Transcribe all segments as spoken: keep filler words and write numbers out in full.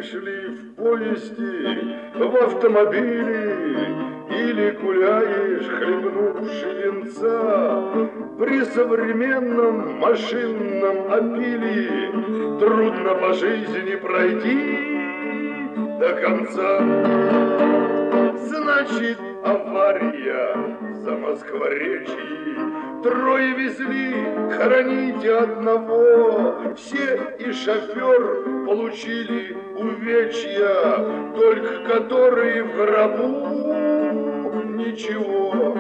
едешь ли в поезде, в автомобиле, или гуляешь, хлебнувши венца, при современном машинном опиле трудно по жизни пройти до конца. Значит, авария за Москворечье. Трое везли, хороните одного. Все и шофер получили увечья, только которые в гробу ничего.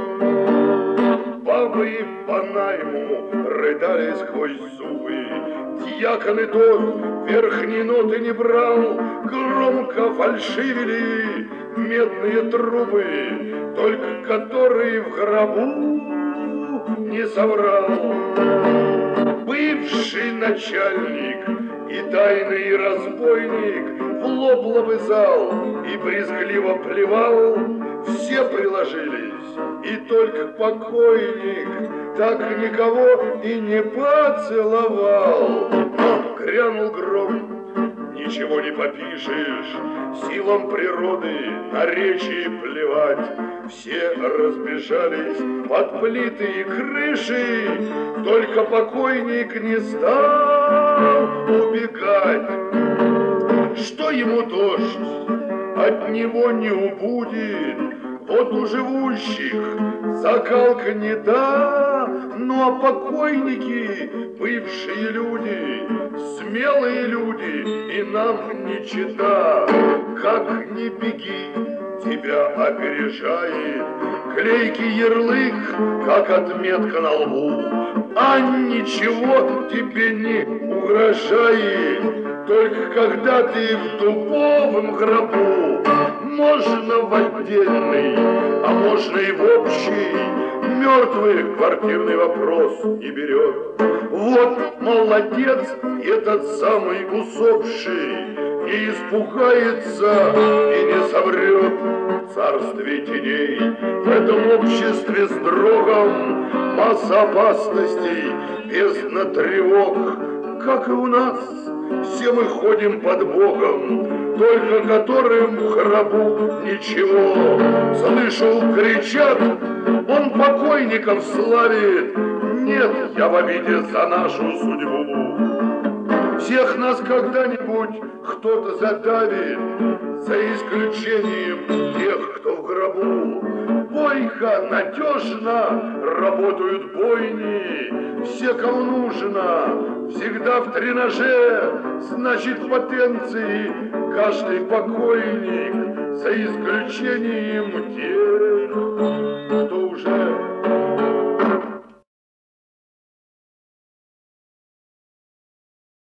Бабы по найму рыдали сквозь зубы. Дьякон и тот верхней ноты не брал. Громко фальшивили медные трубы, только которые в гробу не соврал. Бывший начальник и тайный разбойник в лоб лобызал и брезгливо плевал. Все приложились, и только покойник так никого и не поцеловал. Но грянул гром, ничего не попишешь, силам природы на речи плевать. Все разбежались под плиты и крыши, только покойник не стал убегать. Что ему дождь от него не убудет, вот у живущих закалка не та, ну а покойники, бывшие люди, смелые люди, и нам не чета. Как ни беги, тебя опережает клейкий ярлык, как отметка на лбу, а ничего тебе не угрожает, только когда ты в дубовом гробу. Можно в отдельный, а можно и в общий, мертвый квартирный вопрос не берет. Вот молодец этот самый усопший, не испугается и не соврет. В царстве теней, в этом обществе строгом, масса опасностей, бездна тревог, как и у нас. Все мы ходим под Богом, только которым в гробу ничего. Слышал, кричат, он покойников славит. Нет, я в обиде за нашу судьбу. Всех нас когда-нибудь кто-то задавит, за исключением тех, кто в гробу. Бойко, надежно работают бойни. Все, кому нужно, всегда в тренаже. Значит, в потенции каждый покойник, за исключением тех, кто уже